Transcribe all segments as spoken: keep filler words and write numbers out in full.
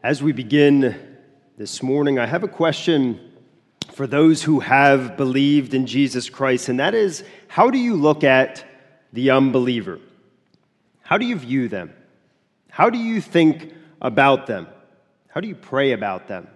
As we begin this morning, I have a question for those who have believed in Jesus Christ, and that is, how do you look at the unbeliever? How do you view them? How do you think about them? How do you pray about them?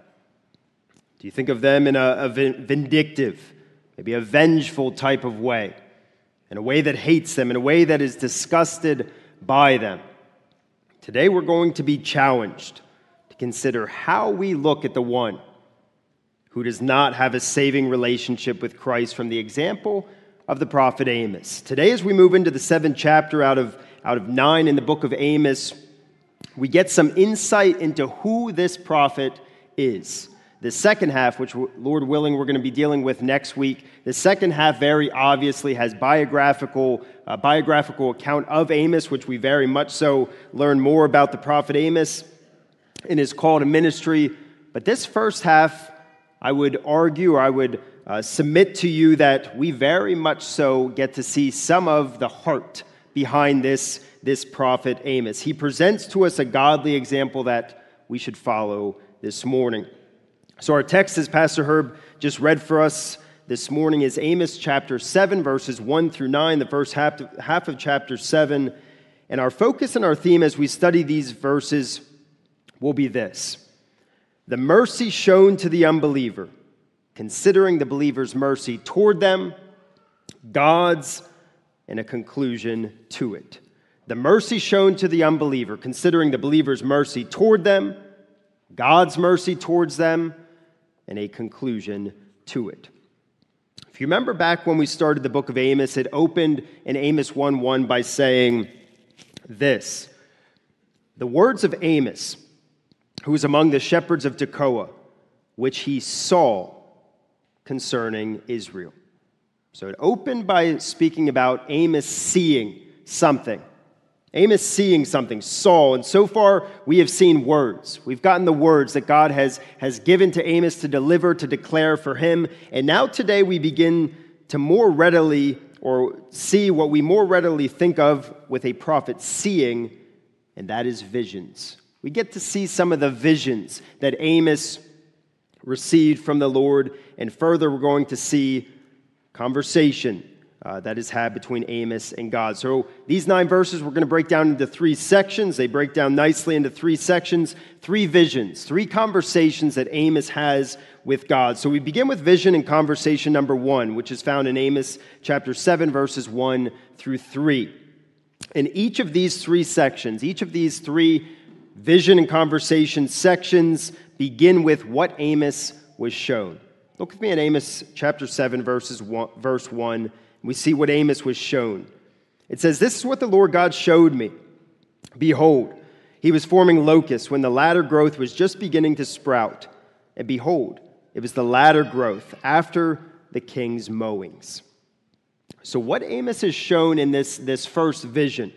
Do you think of them in a, a vindictive, maybe a vengeful type of way, in a way that hates them, in a way that is disgusted by them? Today we're going to be challenged to consider how we look at the one who does not have a saving relationship with Christ from the example of the prophet Amos. Today, as we move into the seventh chapter out of, out of nine in the book of Amos, we get some insight into who this prophet is. The second half, which Lord willing we're going to be dealing with next week, the second half very obviously has biographical uh, biographical account of Amos, which we very much so learn more about the prophet Amos in his call to ministry. But this first half, I would argue, or I would uh, submit to you that we very much so get to see some of the heart behind this, this prophet Amos. He presents to us a godly example that we should follow this morning. So our text, as Pastor Herb just read for us this morning, is Amos chapter seven, verses one through nine, the first half of, half of chapter seven. And our focus and our theme as we study these verses will be this: the mercy shown to the unbeliever, considering the believer's mercy toward them, God's, and a conclusion to it. The mercy shown to the unbeliever, considering the believer's mercy toward them, God's mercy towards them, and a conclusion to it. If you remember back when we started the book of Amos, it opened in Amos one one by saying this: the words of Amos, who was among the shepherds of Tekoa, which he saw concerning Israel. So it opened by speaking about Amos seeing something. Amos seeing something, saw, and so far we have seen words. We've gotten the words that God has, has given to Amos to deliver, to declare for him. And now today we begin to more readily, or see what we more readily think of with a prophet seeing, and that is visions. We get to see some of the visions that Amos received from the Lord, and further we're going to see conversation uh, that is had between Amos and God. So these nine verses we're going to break down into three sections. They break down nicely into three sections, three visions, three conversations that Amos has with God. So we begin with vision and conversation number one, which is found in Amos chapter seven, verses one through three. In each of these three sections, each of these three vision and conversation sections begin with what Amos was shown. Look with me at Amos chapter seven, verses one, verse one. We see what Amos was shown. It says, "This is what the Lord God showed me. Behold, he was forming locusts when the latter growth was just beginning to sprout. And behold, it was the latter growth after the king's mowings." So what Amos is shown in this, this first vision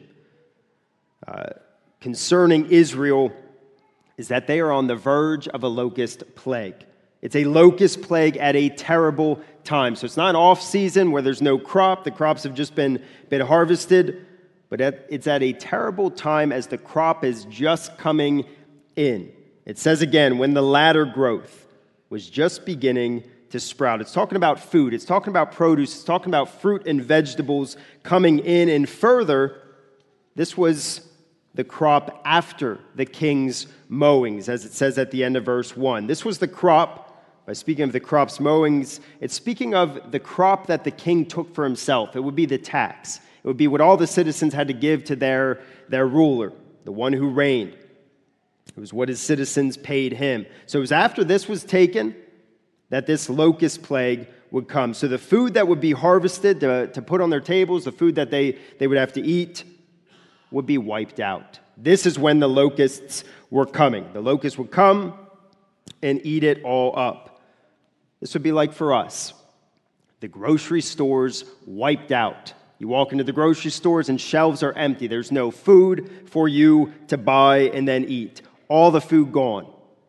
uh, concerning Israel is that they are on the verge of a locust plague. It's a locust plague at a terrible time. So it's not an off-season where there's no crop. The crops have just been, been harvested. But at, it's at a terrible time as the crop is just coming in. It says again, when the latter growth was just beginning to sprout. It's talking about food. It's talking about produce. It's talking about fruit and vegetables coming in. And further, this was the crop after the king's mowings, as it says at the end of verse one. This was the crop. By speaking of the crop's mowings, it's speaking of the crop that the king took for himself. It would be the tax. It would be what all the citizens had to give to their, their ruler, the one who reigned. It was what his citizens paid him. So it was after this was taken that this locust plague would come. So the food that would be harvested to, to put on their tables, the food that they, they would have to eat, would be wiped out. This is when the locusts were coming. The locusts would come and eat it all up. This would be like for us. The grocery stores wiped out. You walk into the grocery stores and shelves are empty. There's no food for you to buy and then eat. All the food gone.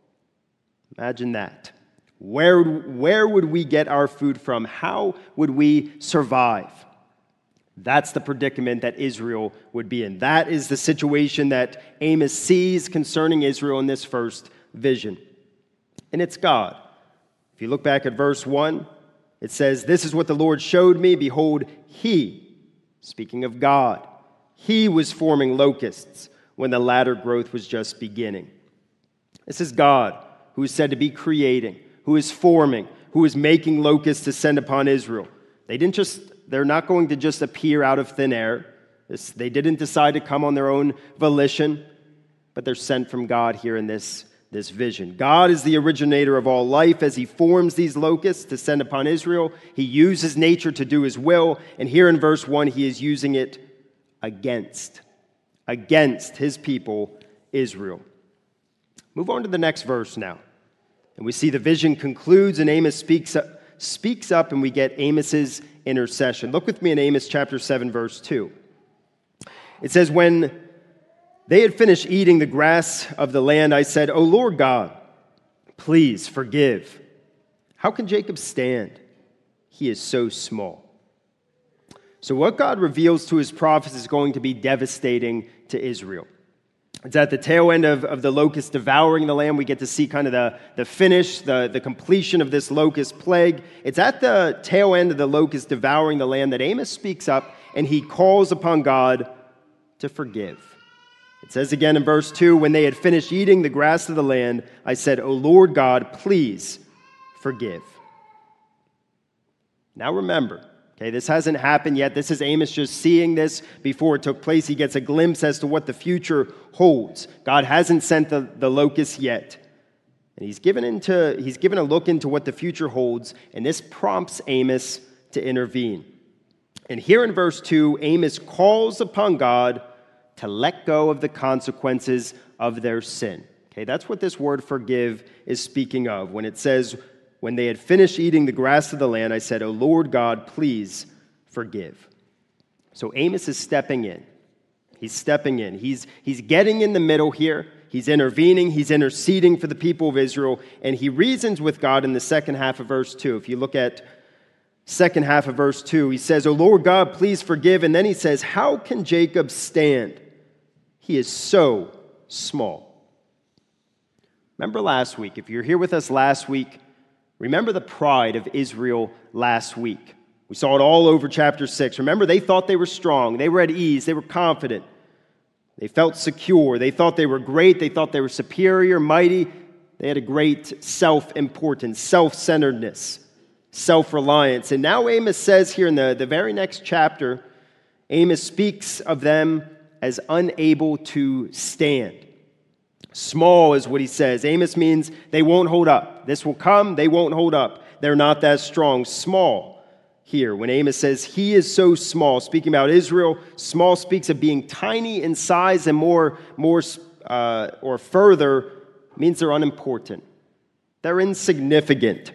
Imagine that. Where, where would we get our food from? How would we survive? That's the predicament that Israel would be in. That is the situation that Amos sees concerning Israel in this first vision. And it's God. If you look back at verse one, it says, "This is what the Lord showed me. Behold, he," speaking of God, "he was forming locusts when the latter growth was just beginning." This is God who is said to be creating, who is forming, who is making locusts to send upon Israel. They didn't just, they're not going to just appear out of thin air. This, they didn't decide to come on their own volition, but they're sent from God here in this, this vision. God is the originator of all life as he forms these locusts to send upon Israel. He uses nature to do his will, and here in verse one, he is using it against, against his people, Israel. Move on to the next verse now. And we see the vision concludes, and Amos speaks up, speaks up, and we get Amos's intercession. Look with me in Amos chapter seven, verse two. It says, "When they had finished eating the grass of the land, I said, O Lord God, please forgive. How can Jacob stand? He is so small." So what God reveals to his prophets is going to be devastating to Israel. It's at the tail end of, of the locust devouring the land. We get to see kind of the, the finish, the, the completion of this locust plague. It's at the tail end of the locust devouring the land that Amos speaks up and he calls upon God to forgive. It says again in verse two, "When they had finished eating the grass of the land, I said, O Lord God, please forgive." Now remember, okay, this hasn't happened yet. This is Amos just seeing this before it took place. He gets a glimpse as to what the future holds. God hasn't sent the, the locusts yet. And he's given into he's given a look into what the future holds, and this prompts Amos to intervene. And here in verse two, Amos calls upon God to let go of the consequences of their sin. Okay, that's what this word forgive is speaking of. When it says, "When they had finished eating the grass of the land, I said, O Lord God, please forgive." So Amos is stepping in. He's stepping in. He's, he's getting in the middle here. He's intervening. He's interceding for the people of Israel. And he reasons with God in the second half of verse two. If you look at second half of verse two, he says, O Lord God, please forgive. And then he says, how can Jacob stand? He is so small. Remember last week, if you're here with us last week, remember the pride of Israel last week. We saw it all over chapter six. Remember, they thought they were strong. They were at ease. They were confident. They felt secure. They thought they were great. They thought they were superior, mighty. They had a great self-importance, self-centeredness, self-reliance. And now Amos says here in the, the very next chapter, Amos speaks of them as unable to stand. Small is what he says. Amos means they won't hold up. This will come, they won't hold up. They're not that strong. Small here, when Amos says he is so small, speaking about Israel, small speaks of being tiny in size, and more, more uh, or further means they're unimportant. They're insignificant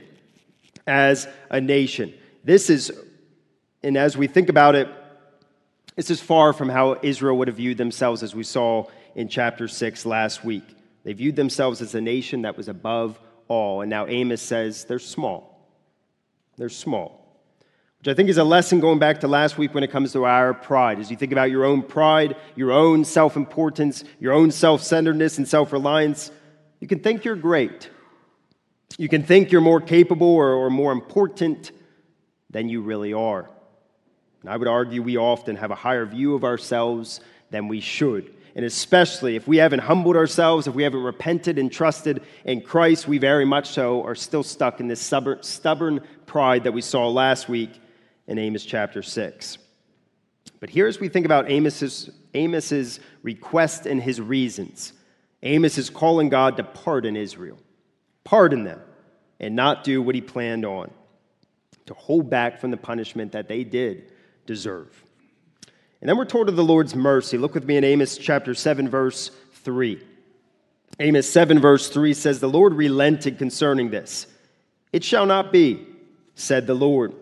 as a nation. This is, and as we think about it, this is far from how Israel would have viewed themselves, as we saw in chapter six last week. They viewed themselves as a nation that was above all, and now Amos says they're small. They're small. Which I think is a lesson going back to last week when it comes to our pride. As you think about your own pride, your own self-importance, your own self-centeredness and self-reliance, you can think you're great. You can think you're more capable or, or more important than you really are. And I would argue we often have a higher view of ourselves than we should. And especially if we haven't humbled ourselves, if we haven't repented and trusted in Christ, we very much so are still stuck in this stubborn, stubborn pride that we saw last week in Amos chapter six. But here as we think about Amos's, Amos's request and his reasons, Amos is calling God to pardon Israel, pardon them, and not do what he planned on, to hold back from the punishment that they did deserve. And then we're told of the Lord's mercy. Look with me in Amos chapter seven, verse three. Amos seven, verse three says, the Lord relented concerning this. It shall not be, said the Lord.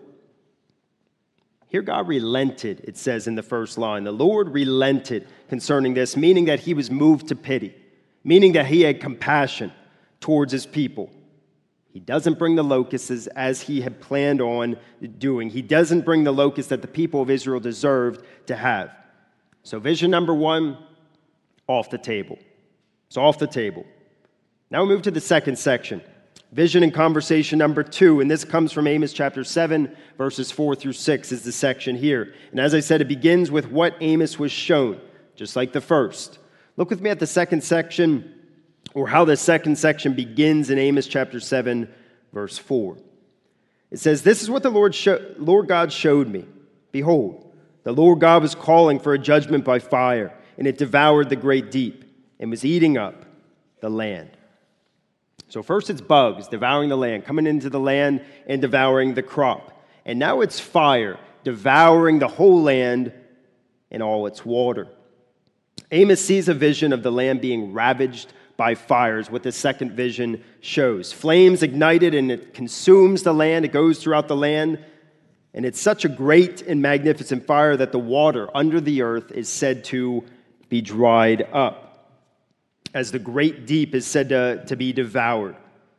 Here God relented, it says in the first line. The Lord relented concerning this, meaning that he was moved to pity, meaning that he had compassion towards his people. He doesn't bring the locusts as he had planned on doing. He doesn't bring the locusts that the people of Israel deserved to have. So vision number one, off the table. It's off the table. Now we move to the second section, vision and conversation number two, and this comes from Amos chapter seven, verses four through six is the section here. And as I said, it begins with what Amos was shown, just like the first. Look with me at the second section, or how the second section begins in Amos chapter seven, verse four. It says, "This is what the Lord, show, Lord God showed me. Behold, the Lord God was calling for a judgment by fire, and it devoured the great deep, and was eating up the land." So first it's bugs devouring the land, coming into the land and devouring the crop. And now it's fire devouring the whole land and all its water. Amos sees a vision of the land being ravaged by fires, what the second vision shows. Flames ignited and it consumes the land. It goes throughout the land. And it's such a great and magnificent fire that the water under the earth is said to be dried up, as the great deep is said to, to be devoured.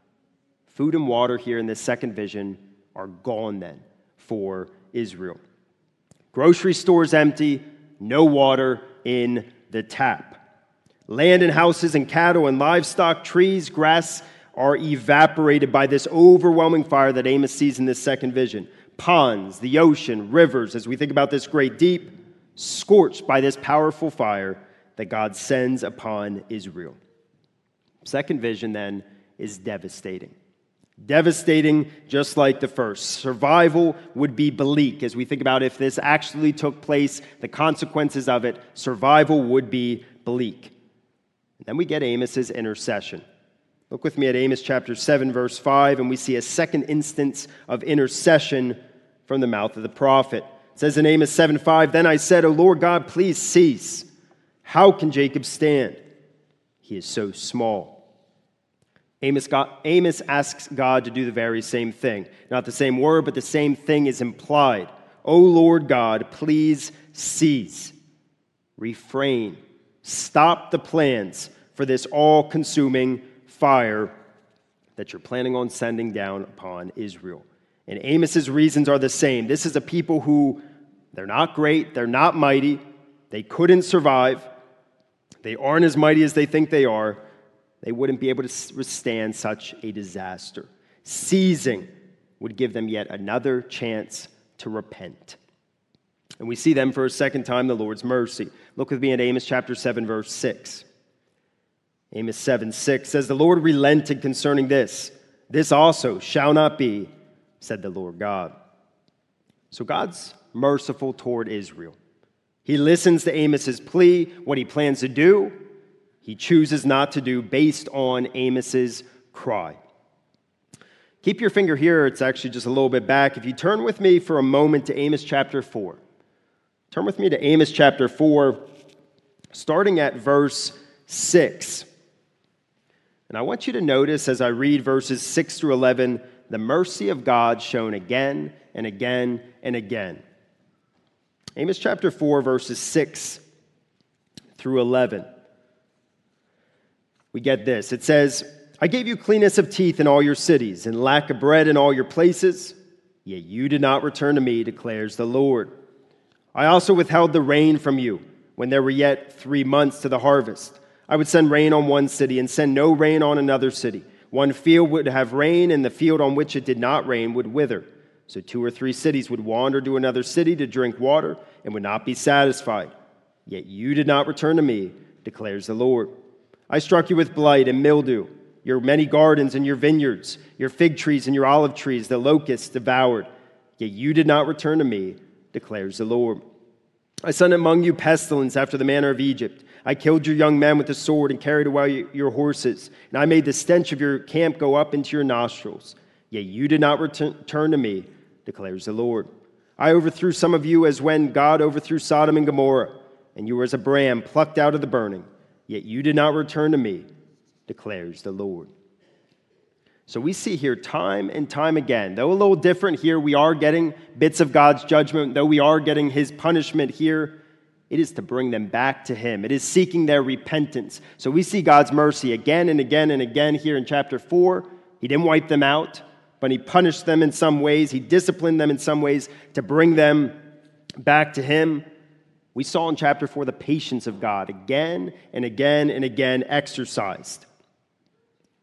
Food and water here in this second vision are gone then for Israel. Grocery stores empty, no water in the tap. Land and houses and cattle and livestock, trees, grass are evaporated by this overwhelming fire that Amos sees in this second vision. Ponds, the ocean, rivers, as we think about this great deep, scorched by this powerful fire that God sends upon Israel. Second vision, then, is devastating. Devastating, just like the first. Survival would be bleak. As we think about if this actually took place, the consequences of it, survival would be bleak. And then we get Amos's intercession. Look with me at Amos chapter seven, verse five, and we see a second instance of intercession from the mouth of the prophet. It says in Amos seven five, "Then I said, O Lord God, please cease. How can Jacob stand? He is so small." Amos, God, Amos asks God to do the very same thing. Not the same word, but the same thing is implied. O Lord God, please cease. Refrain. Stop the plans for this all-consuming fire that you're planning on sending down upon Israel. And Amos's reasons are the same. This is a people who, they're not great, they're not mighty, they couldn't survive, they aren't as mighty as they think they are, they wouldn't be able to withstand such a disaster. Seizing would give them yet another chance to repent. And we see them for a second time, the Lord's mercy. Look with me at Amos chapter seven, verse six. Amos seven six says, "The Lord relented concerning this. This also shall not be, said the Lord God." So God's merciful toward Israel. He listens to Amos's plea, what he plans to do. He chooses not to do based on Amos's cry. Keep your finger here. It's actually just a little bit back. If you turn with me for a moment to Amos chapter four. Turn with me to Amos chapter four, starting at verse six. And I want you to notice as I read verses six through eleven, the mercy of God shown again and again and again. Amos chapter four, verses six through eleven. We get this. It says, "I gave you cleanness of teeth in all your cities, and lack of bread in all your places, yet you did not return to me, declares the Lord. I also withheld the rain from you when there were yet three months to the harvest. I would send rain on one city and send no rain on another city. One field would have rain, and the field on which it did not rain would wither. So two or three cities would wander to another city to drink water and would not be satisfied. Yet you did not return to me, declares the Lord. I struck you with blight and mildew, your many gardens and your vineyards, your fig trees and your olive trees, the locusts devoured. Yet you did not return to me, declares the Lord. I sent among you pestilence after the manner of Egypt. I killed your young men with the sword and carried away your horses. And I made the stench of your camp go up into your nostrils. Yet you did not return to me, declares the Lord. I overthrew some of you as when God overthrew Sodom and Gomorrah, and you were as a brand plucked out of the burning. Yet you did not return to me, declares the Lord." So we see here time and time again, though a little different here, we are getting bits of God's judgment, though we are getting his punishment here, it is to bring them back to him. It is seeking their repentance. So we see God's mercy again and again and again here in chapter four. He didn't wipe them out, but he punished them in some ways. He disciplined them in some ways to bring them back to him. We saw in chapter four the patience of God again and again and again exercised.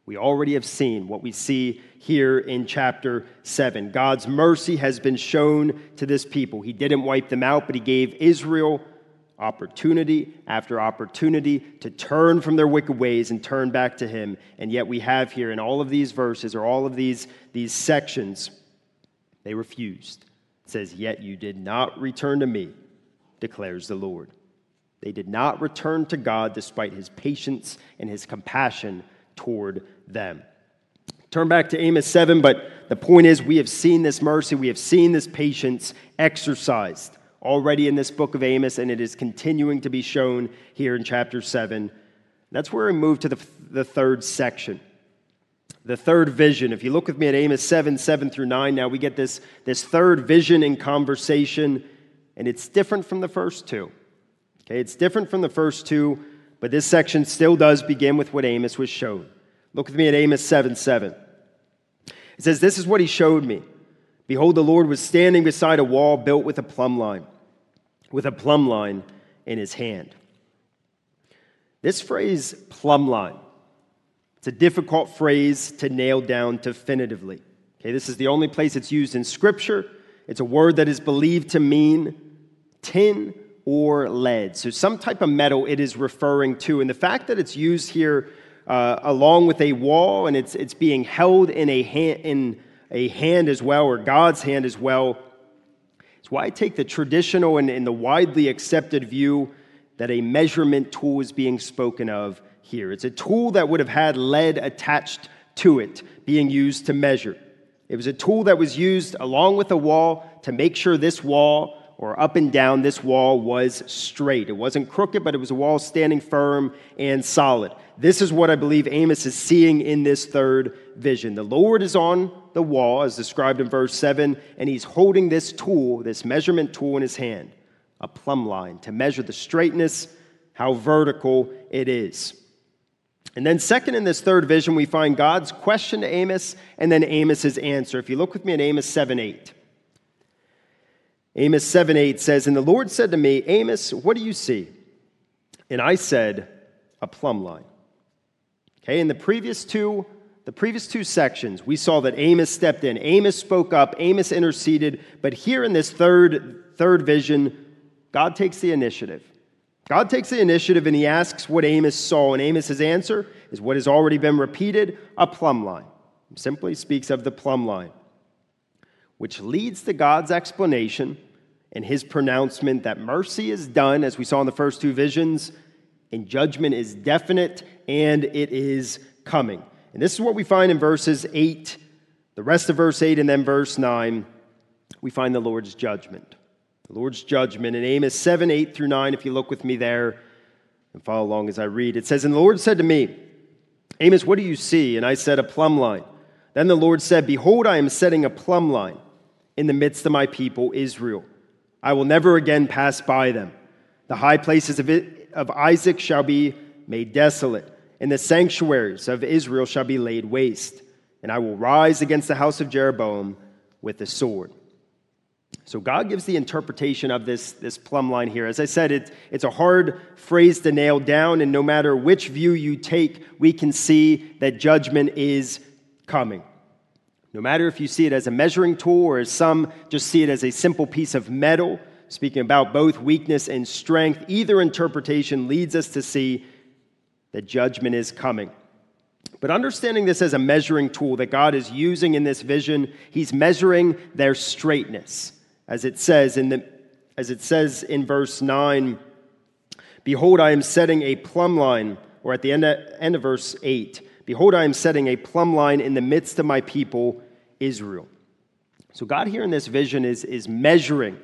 We already have seen what we see here in chapter seven. God's mercy has been shown to this people. He didn't wipe them out, but he gave Israel opportunity after opportunity to turn from their wicked ways and turn back to him. And yet we have here in all of these verses, or all of these, these sections, they refused. It says, "Yet you did not return to me, declares the Lord." They did not return to God despite his patience and his compassion toward them. Turn back to Amos seven, but the point is we have seen this mercy, we have seen this patience exercised already in this book of Amos, and it is continuing to be shown here in chapter seven. That's where we move to the, the third section, the third vision. If you look with me at Amos seven, seven through nine, now we get this, this third vision in conversation, and it's different from the first two. Okay, it's different from the first two, but this section still does begin with what Amos was shown. Look with me at Amos seven, seven. It says, "This is what he showed me. Behold, the Lord was standing beside a wall built with a plumb line, with a plumb line in his hand." This phrase, plumb line, it's a difficult phrase to nail down definitively. Okay, this is the only place it's used in Scripture. It's a word that is believed to mean tin or lead. So some type of metal it is referring to. And the fact that it's used here uh, along with a wall, and it's it's being held in a hand, in a hand as well, or God's hand as well, it's why I take the traditional and, and the widely accepted view that a measurement tool is being spoken of here. It's a tool that would have had lead attached to it, being used to measure. It was a tool that was used along with a wall to make sure this wall, or up and down this wall, was straight. It wasn't crooked, but it was a wall standing firm and solid. This is what I believe Amos is seeing in this third vision. The Lord is on the wall, as described in verse seven, and he's holding this tool, this measurement tool in his hand, a plumb line, to measure the straightness, how vertical it is. And then second in this third vision, we find God's question to Amos, and then Amos's answer. If you look with me at Amos seven, eight. Amos seven, eight says, "And the Lord said to me, Amos, what do you see? And I said, a plumb line." Okay, in the previous two, the previous two sections, we saw that Amos stepped in. Amos spoke up. Amos interceded. But here in this third, third vision, God takes the initiative. God takes the initiative and he asks what Amos saw. And Amos's answer is what has already been repeated, a plumb line. It simply speaks of the plumb line, which leads to God's explanation and his pronouncement that mercy is done, as we saw in the first two visions, and judgment is definite, and it is coming. And this is what we find in verses eight, the rest of verse eight, and then verse nine. We find the Lord's judgment. The Lord's judgment in Amos seven, eight through nine, if you look with me there and follow along as I read. It says, "And the Lord said to me, Amos, what do you see? And I said, a plumb line. Then the Lord said, Behold, I am setting a plumb line in the midst of my people, Israel. I will never again pass by them. The high places of, it, of Isaac shall be made desolate, and the sanctuaries of Israel shall be laid waste. And I will rise against the house of Jeroboam with the sword." So God gives the interpretation of this, this plumb line here. As I said, it, it's a hard phrase to nail down, and no matter which view you take, we can see that judgment is coming. No matter if you see it as a measuring tool or as some just see it as a simple piece of metal, speaking about both weakness and strength, either interpretation leads us to see that judgment is coming. But understanding this as a measuring tool that God is using in this vision, he's measuring their straightness. As it says in the as it says in verse nine, "Behold, I am setting a plumb line," or at the end of, end of verse eight, "Behold, I am setting a plumb line in the midst of my people, Israel." So God here in this vision is, is measuring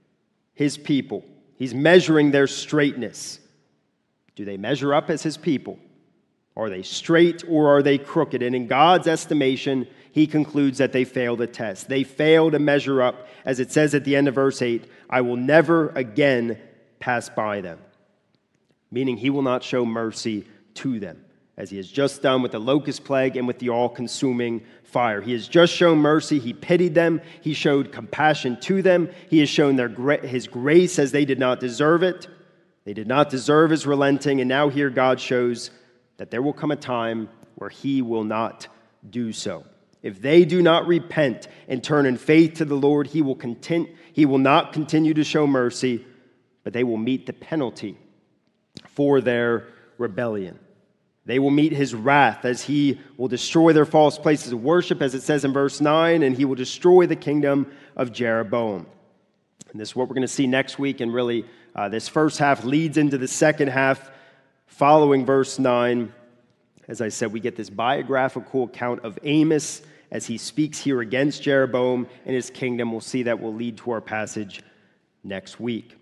his people. He's measuring their straightness. Do they measure up as his people? Are they straight or are they crooked? And in God's estimation, he concludes that they fail the test. They fail to measure up. As it says at the end of verse eight, "I will never again pass by them." Meaning he will not show mercy to them, as he has just done with the locust plague and with the all-consuming fire. He has just shown mercy. He pitied them. He showed compassion to them. He has shown their gra- his grace as they did not deserve it. They did not deserve his relenting. And now here God shows that there will come a time where he will not do so. If they do not repent and turn in faith to the Lord, he will content, he will not continue to show mercy, but they will meet the penalty for their rebellion. They will meet his wrath as he will destroy their false places of worship, as it says in verse nine, and he will destroy the kingdom of Jeroboam. And this is what we're going to see next week, and really uh, this first half leads into the second half following verse nine. As I said, we get this biographical account of Amos as he speaks here against Jeroboam and his kingdom. We'll see that will lead to our passage next week.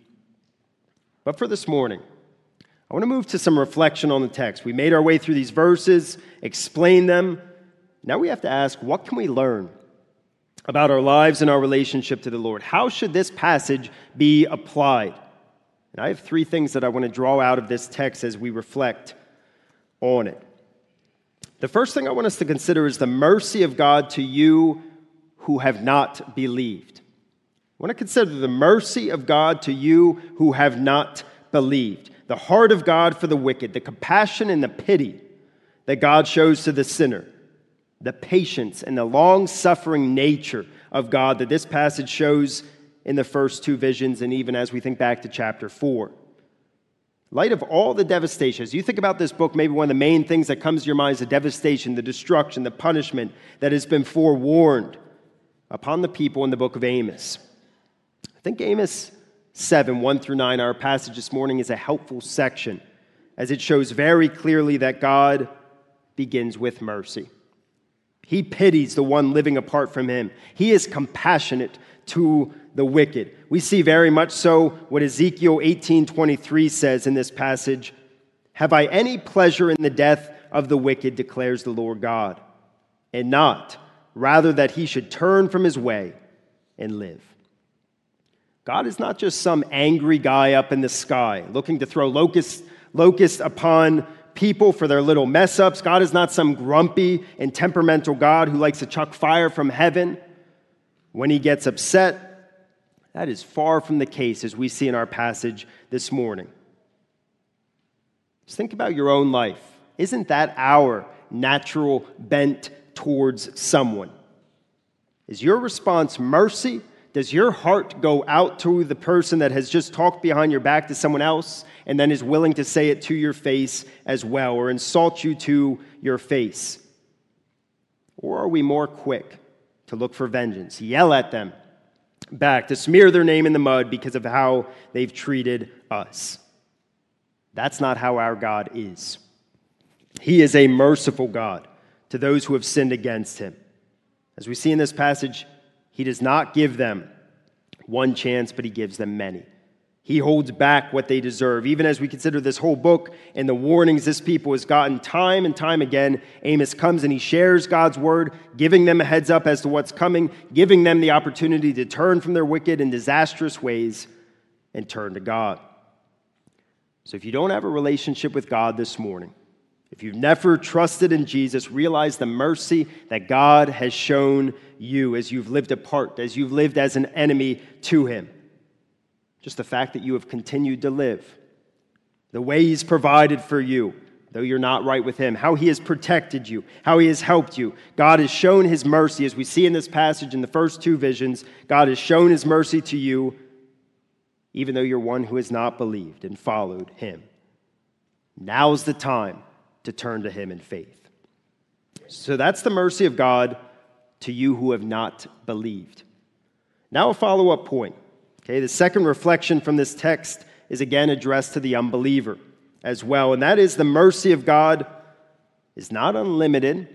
But for this morning, I want to move to some reflection on the text. We made our way through these verses, explained them. Now we have to ask, what can we learn about our lives and our relationship to the Lord? How should this passage be applied? And I have three things that I want to draw out of this text as we reflect on it. The first thing I want us to consider is the mercy of God to you who have not believed. I want to consider the mercy of God to you who have not believed. The heart of God for the wicked, the compassion and the pity that God shows to the sinner, the patience and the long-suffering nature of God that this passage shows in the first two visions, and even as we think back to chapter four. In light of all the devastation, as you think about this book, maybe one of the main things that comes to your mind is the devastation, the destruction, the punishment that has been forewarned upon the people in the book of Amos. I think Amos seven, one through nine, our passage this morning, is a helpful section as it shows very clearly that God begins with mercy. He pities the one living apart from him. He is compassionate to the wicked. We see very much so what Ezekiel eighteen twenty-three says in this passage. Have I any pleasure in the death of the wicked, declares the Lord God, and not, rather that he should turn from his way and live. God is not just some angry guy up in the sky looking to throw locusts, locusts upon people for their little mess-ups. God is not some grumpy and temperamental God who likes to chuck fire from heaven when he gets upset. That is far from the case, as we see in our passage this morning. Just think about your own life. Isn't that our natural bent towards someone? Is your response mercy? Does your heart go out to the person that has just talked behind your back to someone else and then is willing to say it to your face as well, or insult you to your face? Or are we more quick to look for vengeance, yell at them back, to smear their name in the mud because of how they've treated us? That's not how our God is. He is a merciful God to those who have sinned against him. As we see in this passage, he does not give them one chance, but he gives them many. He holds back what they deserve. Even as we consider this whole book and the warnings this people has gotten time and time again, Amos comes and he shares God's word, giving them a heads up as to what's coming, giving them the opportunity to turn from their wicked and disastrous ways and turn to God. So if you don't have a relationship with God this morning, if you've never trusted in Jesus, realize the mercy that God has shown you as you've lived apart, as you've lived as an enemy to him. Just the fact that you have continued to live, the way he's provided for you, though you're not right with him, how he has protected you, how he has helped you. God has shown his mercy, as we see in this passage in the first two visions. God has shown his mercy to you, even though you're one who has not believed and followed him. Now's the time to turn to him in faith. So that's the mercy of God to you who have not believed. Now a follow-up point. Okay, the second reflection from this text is again addressed to the unbeliever as well, and that is the mercy of God is not unlimited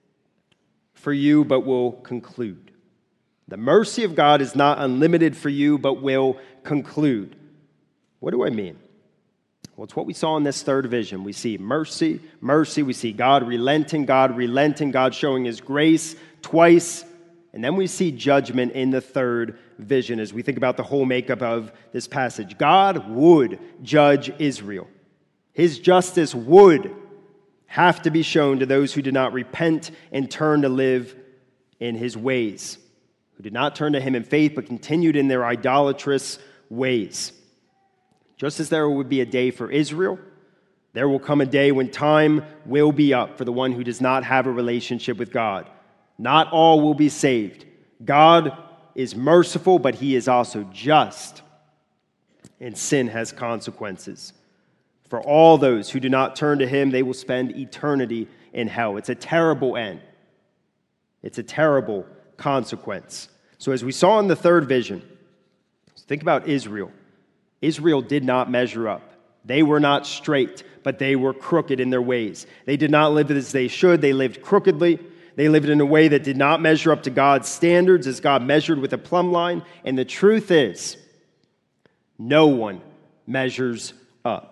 for you, but will conclude. The mercy of God is not unlimited for you, but will conclude. What do I mean? Well, it's what we saw in this third vision. We see mercy, mercy. We see God relenting, God relenting, God showing his grace twice. And then we see judgment in the third vision as we think about the whole makeup of this passage. God would judge Israel. His justice would have to be shown to those who did not repent and turn to live in his ways, who did not turn to him in faith but continued in their idolatrous ways. Just as there would be a day for Israel, There will come a day when time will be up for the one who does not have a relationship with God. Not all will be saved. God is merciful, but he is also just, and sin has consequences. For all those who do not turn to him, they will spend eternity in hell. It's a terrible end. It's a terrible consequence. So as we saw in the third vision, think about Israel. Israel did not measure up. They were not straight, but they were crooked in their ways. They did not live as they should. They lived crookedly. They lived in a way that did not measure up to God's standards as God measured with a plumb line. And the truth is, no one measures up.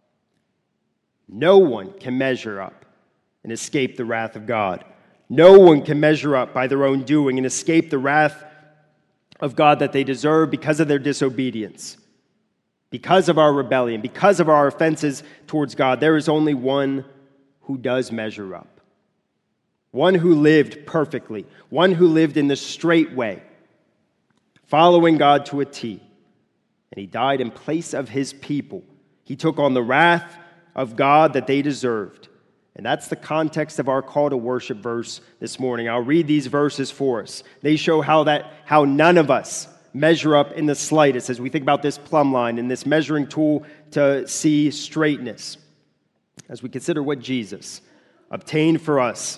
No one can measure up and escape the wrath of God. No one can measure up by their own doing and escape the wrath of God that they deserve because of their disobedience, because of our rebellion, because of our offenses towards God. There is only one who does measure up, one who lived perfectly, one who lived in the straight way, following God to a T. And he died in place of his people. He took on the wrath of God that they deserved. And that's the context of our call to worship verse this morning. I'll read these verses for us. They show how that how none of us measure up in the slightest as we think about this plumb line and this measuring tool to see straightness. As we consider what Jesus obtained for us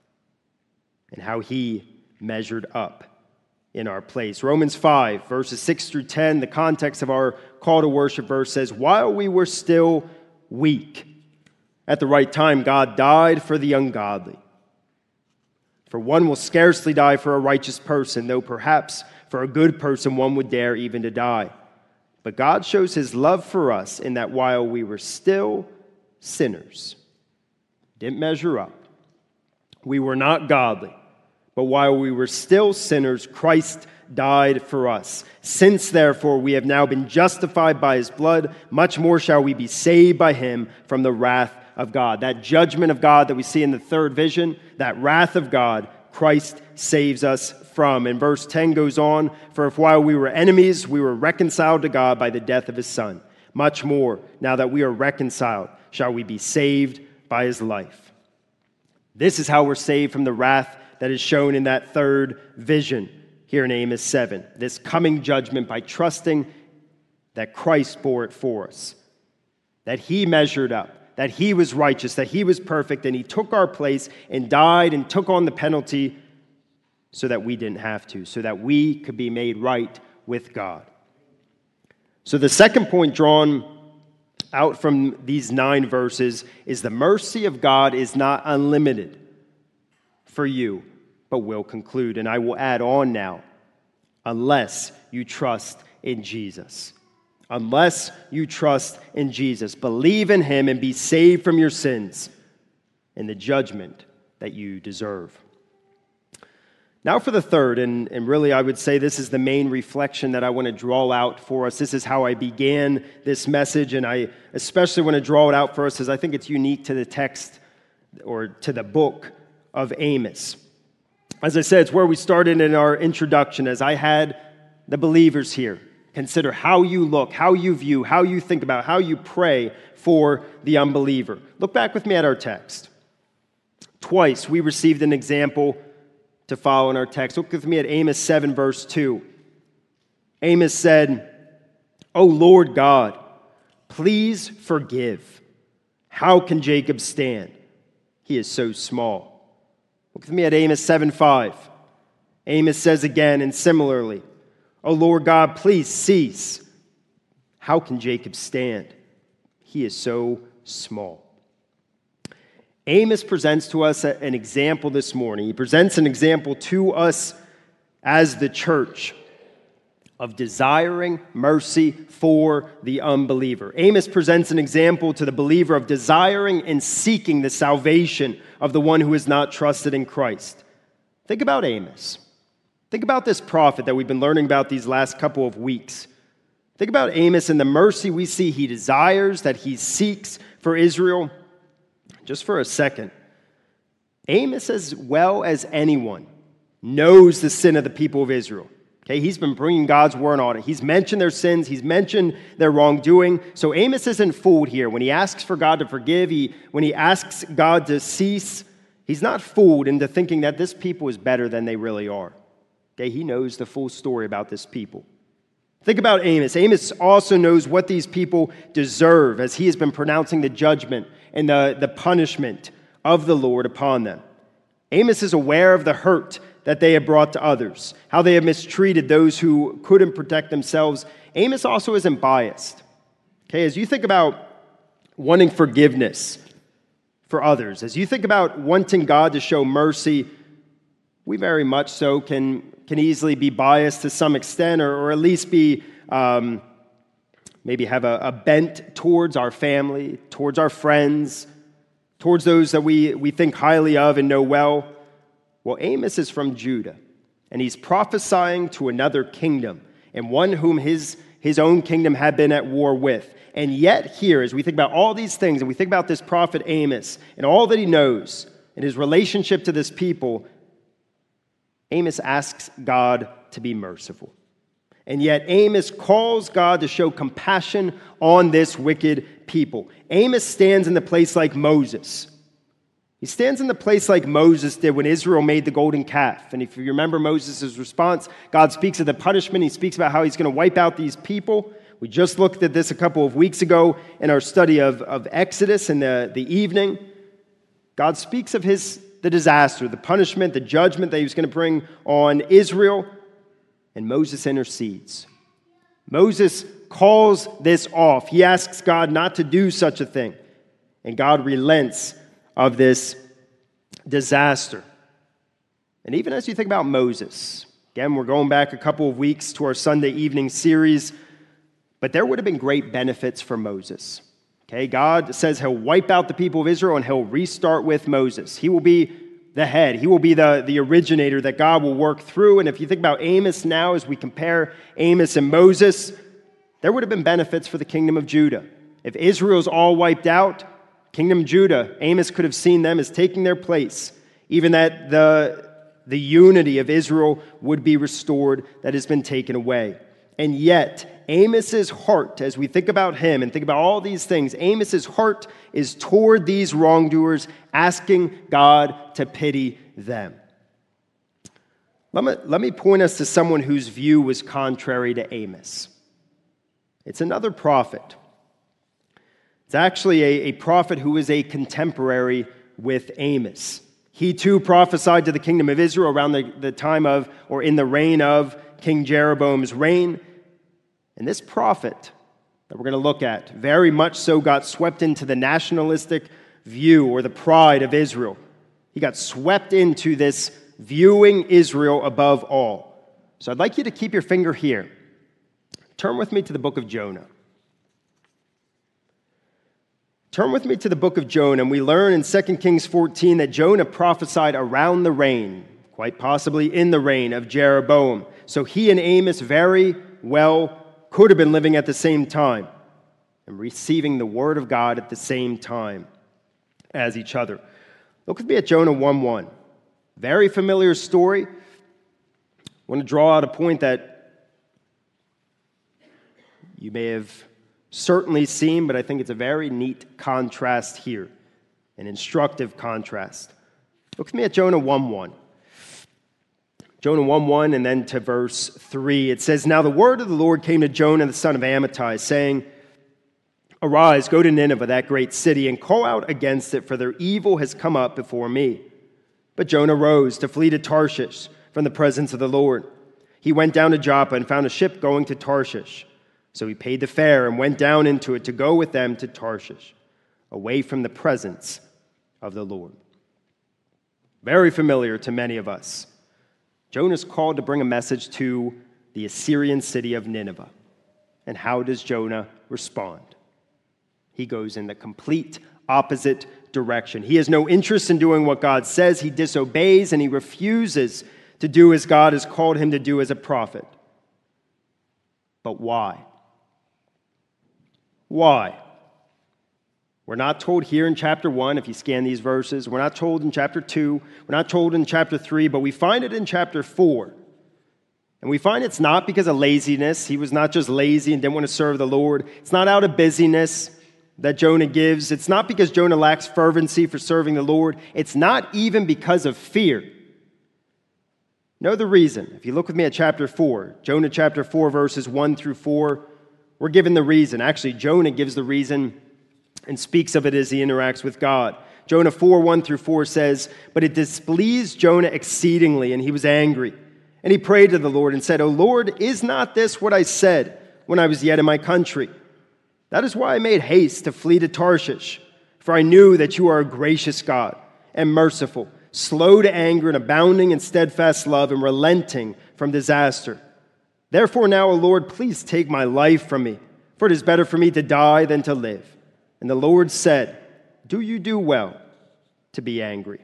and how he measured up in our place. Romans five, verses six through ten, the context of our call to worship verse says, while we were still weak, at the right time, God died for the ungodly. For one will scarcely die for a righteous person, though perhaps for a good person one would dare even to die. But God shows his love for us in that while we were still sinners, didn't measure up, we were not godly, but while we were still sinners, Christ died for us. Since, therefore, we have now been justified by his blood, much more shall we be saved by him from the wrath of God. That judgment of God that we see in the third vision, that wrath of God, Christ saves us from. And verse ten goes on, for if while we were enemies, we were reconciled to God by the death of his Son, much more, now that we are reconciled, shall we be saved by his life. This is how we're saved from the wrath that is shown in that third vision here in Amos seven. This coming judgment by trusting that Christ bore it for us, that he measured up, that he was righteous, that he was perfect, and he took our place and died and took on the penalty so that we didn't have to, so that we could be made right with God. So the second point drawn out from these nine verses is the mercy of God is not unlimited for you, but will conclude. And I will add on now, unless you trust in Jesus. Unless you trust in Jesus. Believe in him and be saved from your sins and the judgment that you deserve. Now for the third, and, and really I would say this is the main reflection that I want to draw out for us. This is how I began this message, and I especially want to draw it out for us as I think it's unique to the text or to the book of Amos. As I said, it's where we started in our introduction as I had the believers here consider how you look, how you view, how you think about, how you pray for the unbeliever. Look back with me at our text. Twice we received an example to follow in our text. Look with me at Amos seven, verse two. Amos said, "O Lord God, please forgive. How can Jacob stand? He is so small." Look with me at Amos seven five. Amos says again, and similarly, "O Lord God, please cease. How can Jacob stand? He is so small." Amos presents to us an example this morning. He presents an example to us as the church of desiring mercy for the unbeliever. Amos presents an example to the believer of desiring and seeking the salvation of the one who is not trusted in Christ. Think about Amos. Think about this prophet that we've been learning about these last couple of weeks. Think about Amos and the mercy we see he desires, that he seeks for Israel. Just for a second, Amos, as well as anyone, knows the sin of the people of Israel. Okay, he's been bringing God's word on it. He's mentioned their sins. He's mentioned their wrongdoing. So Amos isn't fooled here. When he asks for God to forgive, he, when he asks God to cease, he's not fooled into thinking that this people is better than they really are. Okay, he knows the full story about this people. Think about Amos. Amos also knows what these people deserve as he has been pronouncing the judgment and the, the punishment of the Lord upon them. Amos is aware of the hurt that they have brought to others, how they have mistreated those who couldn't protect themselves. Amos also isn't biased. Okay, as you think about wanting forgiveness for others, as you think about wanting God to show mercy, we very much so can, can easily be biased to some extent, or, or at least be um, maybe have a, a bent towards our family, towards our friends, towards those that we, we think highly of and know well. Well, Amos is from Judah, and he's prophesying to another kingdom, and one whom his, his own kingdom had been at war with. And yet here, as we think about all these things, and we think about this prophet Amos, and all that he knows, and his relationship to this people, Amos asks God to be merciful. And yet Amos calls God to show compassion on this wicked people. Amos stands in the place like Moses. He stands in the place like Moses did when Israel made the golden calf. And if you remember Moses' response, God speaks of the punishment. He speaks about how he's going to wipe out these people. We just looked at this a couple of weeks ago in our study of, of Exodus in the, the evening. God speaks of his the disaster, the punishment, the judgment that he was going to bring on Israel. And Moses intercedes. Moses calls this off. He asks God not to do such a thing. And God relents of this disaster. And even as you think about Moses, again, we're going back a couple of weeks to our Sunday evening series, but there would have been great benefits for Moses. Okay, God says he'll wipe out the people of Israel and he'll restart with Moses. He will be the head. He will be the, the originator that God will work through. And if you think about Amos now, as we compare Amos and Moses, there would have been benefits for the kingdom of Judah. If Israel's all wiped out, kingdom of Judah, Amos could have seen them as taking their place, even that the, the unity of Israel would be restored that has been taken away. And yet, Amos's heart, as we think about him and think about all these things, Amos's heart is toward these wrongdoers, asking God to pity them. Let me, let me point us to someone whose view was contrary to Amos. It's another prophet. It's actually a, a prophet who is a contemporary with Amos. He too prophesied to the kingdom of Israel around the, the time of, or in the reign of King Jeroboam's reign. And this prophet that we're going to look at very much so got swept into the nationalistic view or the pride of Israel. He got swept into this viewing Israel above all. So I'd like you to keep your finger here. Turn with me to the book of Jonah. Turn with me to the book of Jonah, and we learn in Second Kings fourteen that Jonah prophesied around the reign, quite possibly in the reign of Jeroboam. So he and Amos very well could have been living at the same time and receiving the word of God at the same time as each other. Look with me at Jonah one one. Very familiar story. I want to draw out a point that you may have certainly seen, but I think it's a very neat contrast here, an instructive contrast. Look with me at Jonah one one. Jonah one one and then to verse three. It says, "Now the word of the Lord came to Jonah the son of Amittai, saying, Arise, go to Nineveh, that great city, and call out against it, for their evil has come up before me. But Jonah rose to flee to Tarshish from the presence of the Lord. He went down to Joppa and found a ship going to Tarshish. So he paid the fare and went down into it to go with them to Tarshish, away from the presence of the Lord." Very familiar to many of us. Jonah's called to bring a message to the Assyrian city of Nineveh. And how does Jonah respond? He goes in the complete opposite direction. He has no interest in doing what God says. He disobeys and he refuses to do as God has called him to do as a prophet. But why? Why? We're not told here in chapter one, if you scan these verses. We're not told in chapter two. We're not told in chapter three, but we find it in chapter four. And we find it's not because of laziness. He was not just lazy and didn't want to serve the Lord. It's not out of busyness that Jonah gives. It's not because Jonah lacks fervency for serving the Lord. It's not even because of fear. Know the reason. If you look with me at chapter four, Jonah chapter four, verses one through four, we're given the reason. Actually, Jonah gives the reason and speaks of it as he interacts with God. Jonah four, one through four says, "But it displeased Jonah exceedingly, and he was angry. And he prayed to the Lord and said, O Lord, is not this what I said when I was yet in my country? That is why I made haste to flee to Tarshish, for I knew that you are a gracious God and merciful, slow to anger and abounding in steadfast love and relenting from disaster. Therefore now, O Lord, please take my life from me, for it is better for me to die than to live. And the Lord said, Do you do well to be angry?"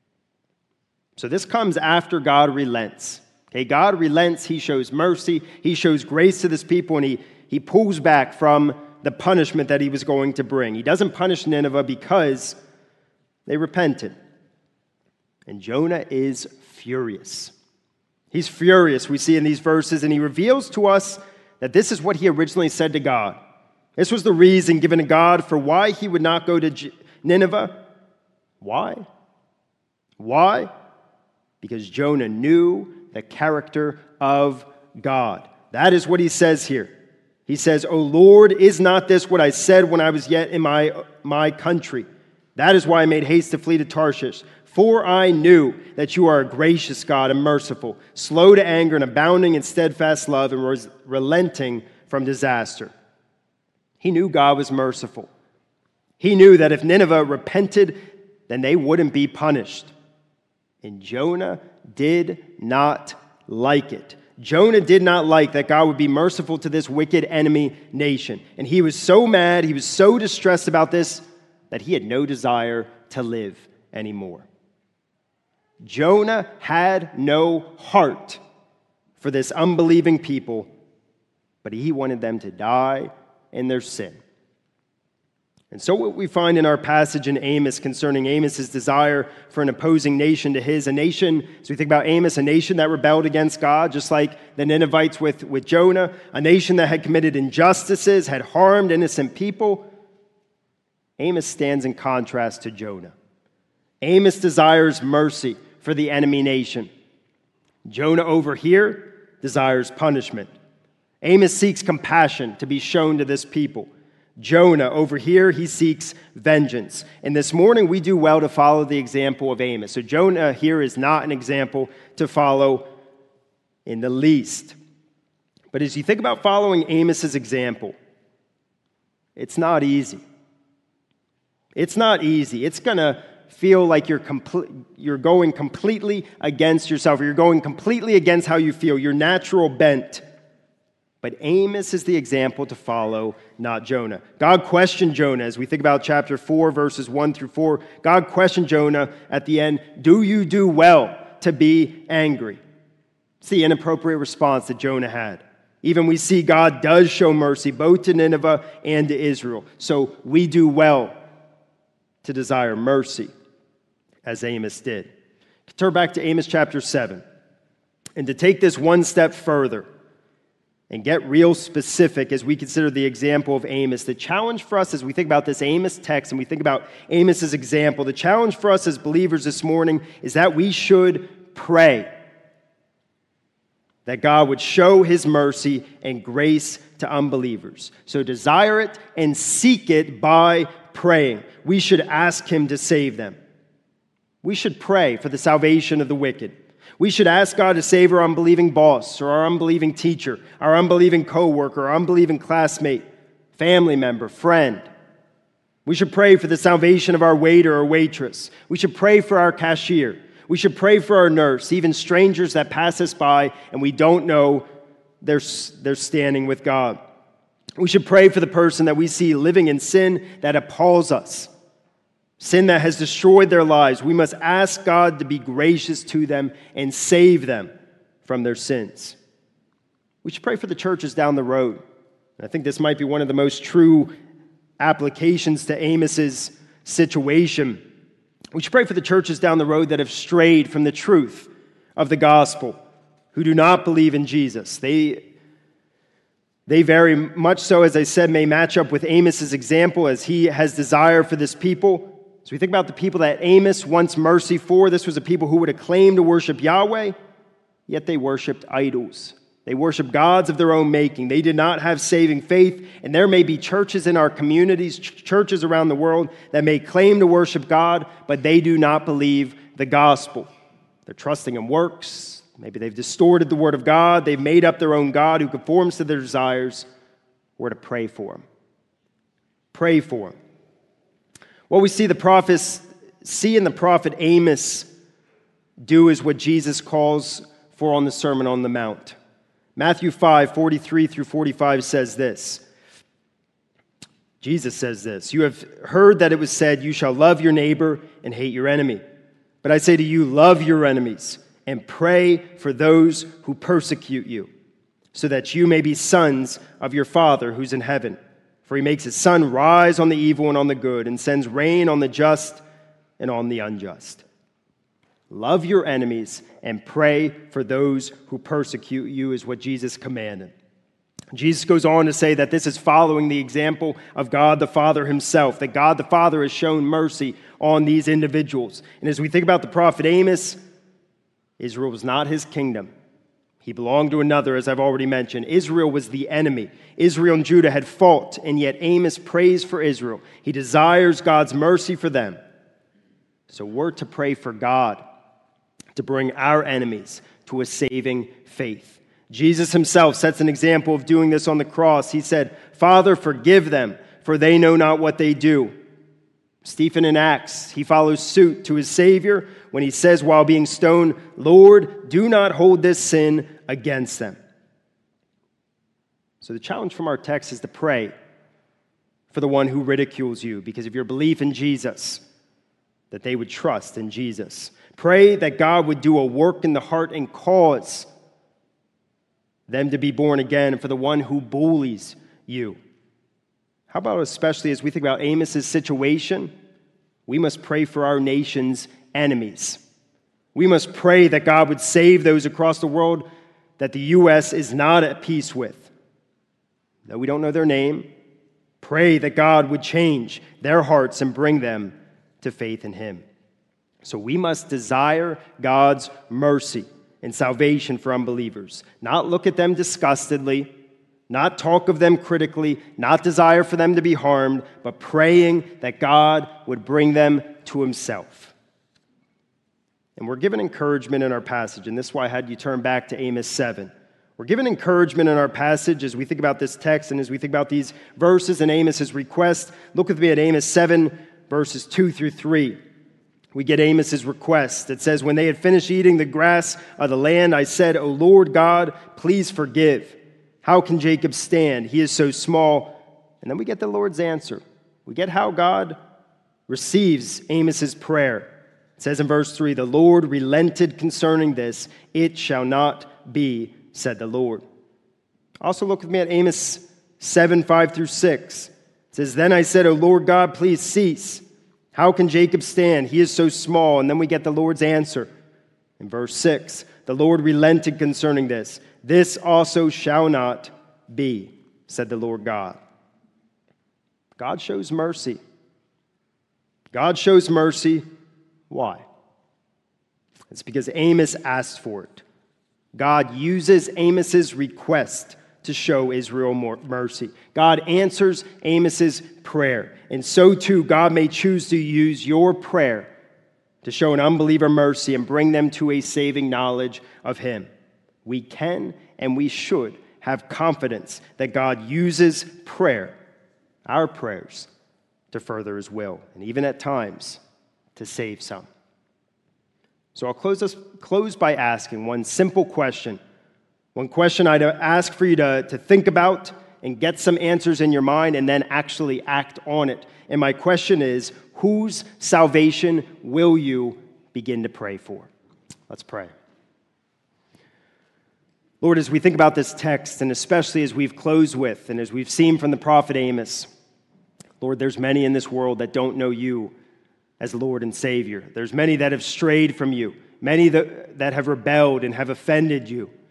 So this comes after God relents. Okay, God relents, he shows mercy, he shows grace to this people, and he, he pulls back from the punishment that he was going to bring. He doesn't punish Nineveh because they repented. And Jonah is furious. He's furious, we see in these verses, and he reveals to us that this is what he originally said to God. This was the reason given to God for why he would not go to J- Nineveh. Why? Why? Because Jonah knew the character of God. That is what he says here. He says, O Lord, is not this what I said when I was yet in my, my country? That is why I made haste to flee to Tarshish. For I knew that you are a gracious God and merciful, slow to anger and abounding in steadfast love and res- relenting from disaster. He knew God was merciful. He knew that if Nineveh repented, then they wouldn't be punished. And Jonah did not like it. Jonah did not like that God would be merciful to this wicked enemy nation. And he was so mad, he was so distressed about this, that he had no desire to live anymore. Jonah had no heart for this unbelieving people, but he wanted them to die in their sin. And so what we find in our passage in Amos concerning Amos's desire for an opposing nation to his, a nation, as we think about Amos, a nation that rebelled against God, just like the Ninevites with, with Jonah, a nation that had committed injustices, had harmed innocent people. Amos stands in contrast to Jonah. Amos desires mercy for the enemy nation. Jonah over here desires punishment. Amos seeks compassion to be shown to this people. Jonah, over here, he seeks vengeance. And this morning, we do well to follow the example of Amos. So Jonah here is not an example to follow in the least. But as you think about following Amos's example, it's not easy. It's not easy. It's going to feel like you're compl- you're going completely against yourself, or you're going completely against how you feel, your natural bent. But Amos is the example to follow, not Jonah. God questioned Jonah as we think about chapter four, verses one through four. God questioned Jonah at the end, do you do well to be angry? It's the inappropriate response that Jonah had. Even we see God does show mercy both to Nineveh and to Israel. So we do well to desire mercy, as Amos did. Turn back to Amos chapter seven. And to take this one step further, and get real specific as we consider the example of Amos. The challenge for us as we think about this Amos text and we think about Amos's example, the challenge for us as believers this morning is that we should pray that God would show his mercy and grace to unbelievers. So desire it and seek it by praying. We should ask him to save them. We should pray for the salvation of the wicked. We should ask God to save our unbelieving boss or our unbelieving teacher, our unbelieving coworker, our unbelieving classmate, family member, friend. We should pray for the salvation of our waiter or waitress. We should pray for our cashier. We should pray for our nurse, even strangers that pass us by and we don't know they're, they're standing with God. We should pray for the person that we see living in sin that appalls us. Sin that has destroyed their lives. We must ask God to be gracious to them and save them from their sins. We should pray for the churches down the road. I think this might be one of the most true applications to Amos's situation. We should pray for the churches down the road that have strayed from the truth of the gospel, who do not believe in Jesus. They, they very much so, as I said, may match up with Amos's example as he has desire for this people. So we think about the people that Amos wants mercy for. This was a people who would have claimed to worship Yahweh, yet they worshiped idols. They worship gods of their own making. They did not have saving faith. And there may be churches in our communities, ch- churches around the world that may claim to worship God, but they do not believe the gospel. They're trusting in works. Maybe they've distorted the word of God. They've made up their own God who conforms to their desires. We're to pray for them. Pray for them. What we see the prophets, see in the prophet Amos do is what Jesus calls for on the Sermon on the Mount. Matthew five, forty-three through forty-five says this. Jesus says this, "You have heard that it was said, 'You shall love your neighbor and hate your enemy.' But I say to you, love your enemies and pray for those who persecute you, so that you may be sons of your Father who's in heaven. For he makes his sun rise on the evil and on the good, and sends rain on the just and on the unjust. Love your enemies and pray for those who persecute you," is what Jesus commanded. Jesus goes on to say that this is following the example of God the Father himself, that God the Father has shown mercy on these individuals. And as we think about the prophet Amos, Israel was not his kingdom. He belonged to another, as I've already mentioned. Israel was the enemy. Israel and Judah had fought, and yet Amos prays for Israel. He desires God's mercy for them. So we're to pray for God to bring our enemies to a saving faith. Jesus himself sets an example of doing this on the cross. He said, "Father, forgive them, for they know not what they do." Stephen in Acts, he follows suit to his Savior when he says while being stoned, "Lord, do not hold this sin against them." So the challenge from our text is to pray for the one who ridicules you, because of your belief in Jesus, that they would trust in Jesus. Pray that God would do a work in the heart and cause them to be born again, and for the one who bullies you. How about especially as we think about Amos's situation, we must pray for our nation's enemies. We must pray that God would save those across the world that the U S is not at peace with. Though we don't know their name, pray that God would change their hearts and bring them to faith in him. So we must desire God's mercy and salvation for unbelievers. Not look at them disgustedly, not talk of them critically, not desire for them to be harmed, but praying that God would bring them to himself. And we're given encouragement in our passage, and this is why I had you turn back to Amos seven. We're given encouragement in our passage as we think about this text and as we think about these verses and Amos's request. Look with me at Amos seven, verses two through three. We get Amos's request. It says, "When they had finished eating the grass of the land, I said, 'O Lord God, please forgive. How can Jacob stand? He is so small.'" And then we get the Lord's answer. We get how God receives Amos's prayer. It says in verse three, "The Lord relented concerning this. It shall not be, said the Lord." Also look with me at Amos seven, five through six. It says, "Then I said, 'O Lord God, please cease. How can Jacob stand? He is so small.'" And then we get the Lord's answer. In verse six, "The Lord relented concerning this. This also shall not be, said the Lord God." God shows mercy. God shows mercy. Why? It's because Amos asked for it. God uses Amos's request to show Israel more mercy. God answers Amos's prayer. And so too, God may choose to use your prayer to show an unbeliever mercy and bring them to a saving knowledge of him. We can and we should have confidence that God uses prayer, our prayers, to further his will, and even at times to save some. So I'll close, this, close by asking one simple question. One question I'd ask for you to, to think about and get some answers in your mind and then actually act on it. And my question is, whose salvation will you begin to pray for? Let's pray. Lord, as we think about this text, and especially as we've closed with, and as we've seen from the prophet Amos, Lord, there's many in this world that don't know you as Lord and Savior. There's many that have strayed from you, many that, that have rebelled and have offended you.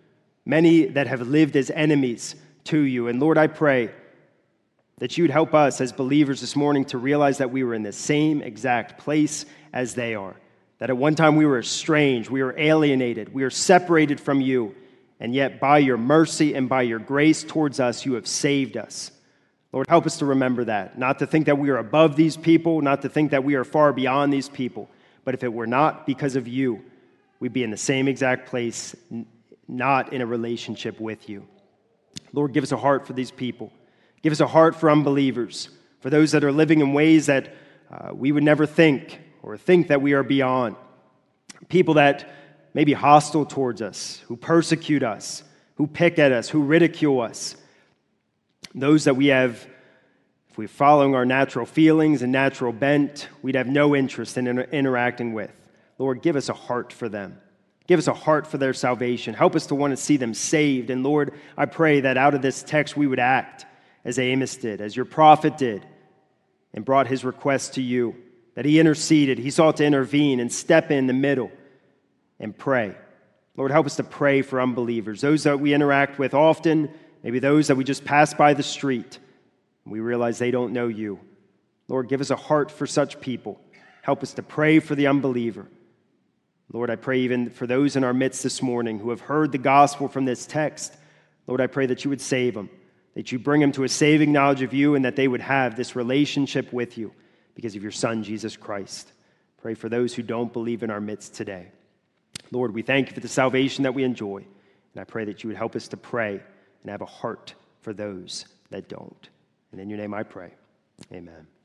many that have lived as enemies to you. And Lord, I pray that you would help us as believers this morning to realize that we were in the same exact place as they are. That at one time we were estranged, we were alienated, we were separated from you, and yet by your mercy and by your grace towards us, you have saved us. Lord, help us to remember that, not to think that we are above these people, not to think that we are far beyond these people, but if it were not because of you, we'd be in the same exact place, not in a relationship with you. Lord, give us a heart for these people. Give us a heart for unbelievers, for those that are living in ways that uh, we would never think or think that we are beyond. People that may be hostile towards us, who persecute us, who pick at us, who ridicule us. Those that we have, if we're following our natural feelings and natural bent, we'd have no interest in inter- interacting with. Lord, give us a heart for them. Give us a heart for their salvation. Help us to want to see them saved. And Lord, I pray that out of this text we would act as Amos did, as your prophet did, and brought his request to you, that he interceded, he sought to intervene and step in the middle and pray. Lord, help us to pray for unbelievers, those that we interact with often, maybe those that we just pass by the street, and we realize they don't know you. Lord, give us a heart for such people. Help us to pray for the unbeliever. Lord, I pray even for those in our midst this morning who have heard the gospel from this text. Lord, I pray that you would save them, that you bring them to a saving knowledge of you, and that they would have this relationship with you because of your Son, Jesus Christ. Pray for those who don't believe in our midst today. Lord, we thank you for the salvation that we enjoy, and I pray that you would help us to pray and have a heart for those that don't. And in your name I pray. Amen.